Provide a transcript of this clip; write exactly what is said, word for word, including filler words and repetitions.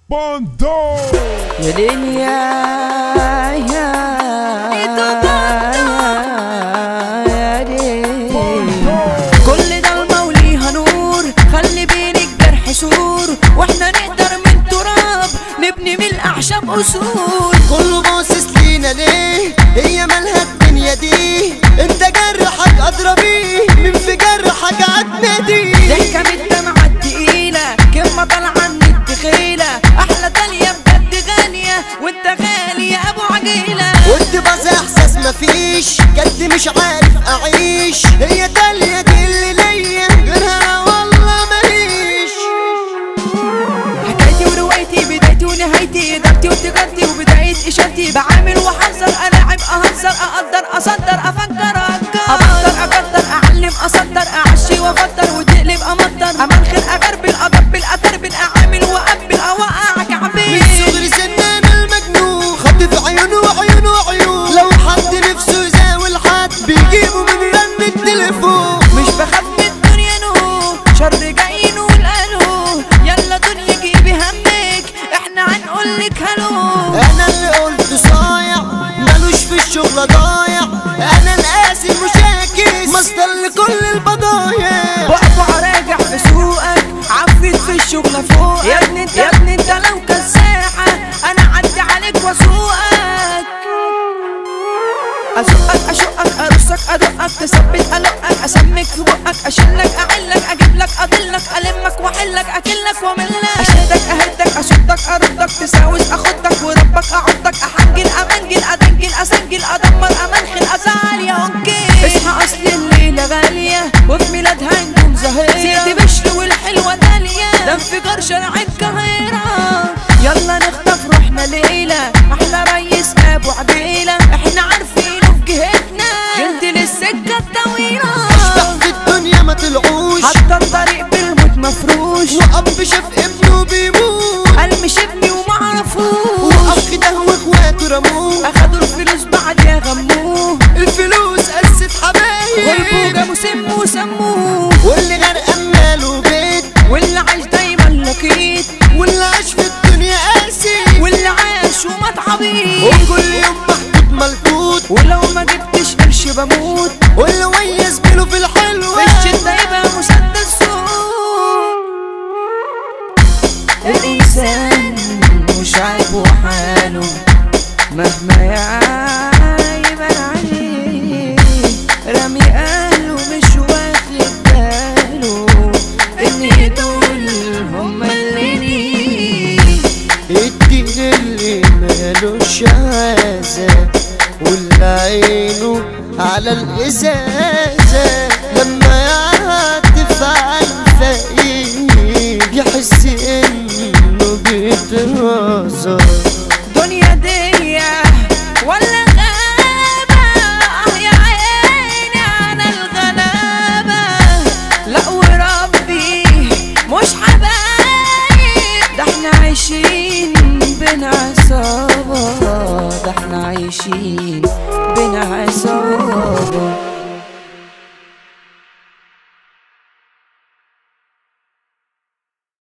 باندو يا ليل يا يا يا ليل كل ضلمة وليها نور، خلي بين الجرح سور، واحنا نقدر من تراب نبني من الأعشاب أصول. كله باصص لينا ليه؟ هي مالها الدنيا دي؟ انت جرحك أدرى بيه، مين في جرحك عتمدي؟ ضحكة من الدمعة التقيلة، كلمة طالعة من الدخيلة، أحلى تانية بجد غالية، وانت غالي يا أبو عجيلة. وانت بس إحساس مفيش، جد مش عارف أعيش، هي تالية دي اللي ليا، غيرها والله ماليش. حكايتي وروايتي، بدايتي ونهايتي، إدارتي وتجارتي وبداية إشارتي، بعامل وأحذر، ألاعب أهزر، أقدر أصدر، أفكر أقدر أقدر أعلم أصدر، أعشي وأفطر وتقلب أمطر، أمنخر أغربل أضبل أتربل، أعامل وأقبل أوقع كعبين. من صغر سنان المجنون خاطف عيونه وعيونه وعيون، لو حد نفسه يزاول حد بيجيبه من رن التليفون. مش بخاف من الدنيا نو، شر جاي نقول ألو، يلا دنيا جيبي همك، احنا هنقولك هلو. انا اللي قلت صايع مالوش في الشغل ضايع، انا القاسي المشاكس مصدر لكل البضايع. بقف راجع في سوقك، عفريت في الشغل فوقك، يا ابني انت يا ابني انت لو كساحة انا عدي عليك واسوقك. ازقك اشقك ارصك ادقك، تثبت القك، اسمك في بقك، اشلك اعلك، اجيب لك اضلك، المك واحلك، اكلك واملك، اشدك اهدك، اصدك اردك، تساوس اخدك، وربك اعضك، احنجل امنجل ادنجل اسجل ادمر امنخل ازعل يا انكل. اصحى اصل الليله غاليه، وفي ميلادها نجوم زهيره، زيد بشر والحلوه داليه، ده انفجار شارع القاهره. يلا نخطف روحنا ليله، احلى ريس ابو عبيله، احنا عارفينه في جهتنا، جلد للسكه الطويله. اشبح في الدنيا ما طلعوش، حتى الطريق بالموت مفروش، واب شاف ابنه بيموت، قال مش ابني ومعرفوش، واخ ده واخواته رموه، اخدوا الفلوس بعد يا غموه، الفلوس قست حبايب، غلبوه جابوا سموه وسموه، واللي غرقان ماله بيت، واللي عايش دايما لكيت، واللي عاش في الدنيا قاسي، واللي عاش ومات عبيط، وكل يوم محطوط ملكوت، ولو ما جبتش قرش بموت، واللي ويا زميله في الحلوة في الشتا يبقى مسدس سوق. الإنسان مش عاجبه حاله، مهما يعيبان عليه، رامي أهله مش واخد باله، إن دول هما اللي ليه. ادي اللي مالوش عازة، واللي عينه على الإزازة، لما يعطف على الفقير يحس إنه بيترازى. دنيا دي ولا غابة، اه يا عيني على الغلابة، لا وربي مش حبايب، ده احنا عايشين بين عصابة، ده احنا عايشين بين عصابة.